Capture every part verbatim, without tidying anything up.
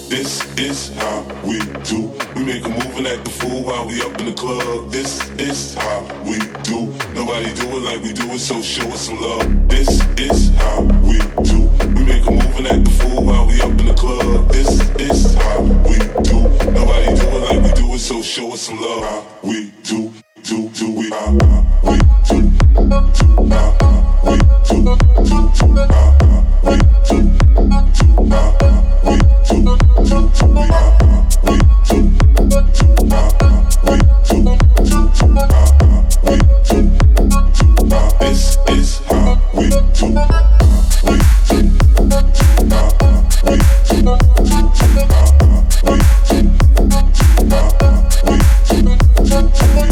This is how we do. We make a move and act a fool while we up in the club. This is how we do. Nobody do it like we do it, so show us some love. This is how we do. We make a move and act a fool while we up in the club. This is how we do. Nobody do it like we do it, so show us some love. How we do, do, do we? How we do, do, how we do, do, do, how we do, do, how we do, do, do we? How we do, do, how we do, do, do, how we do, do, how. This is how we do. We do, do, how we do, do, do, how we do, do, how we do, do, do we?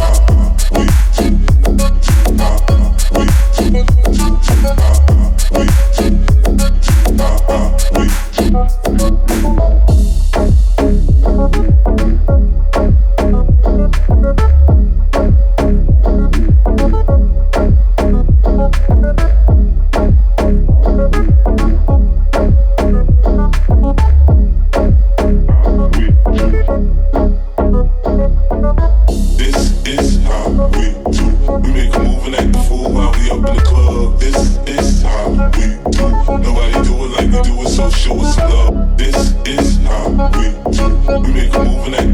Show us some love. This is how we do. We make a move and act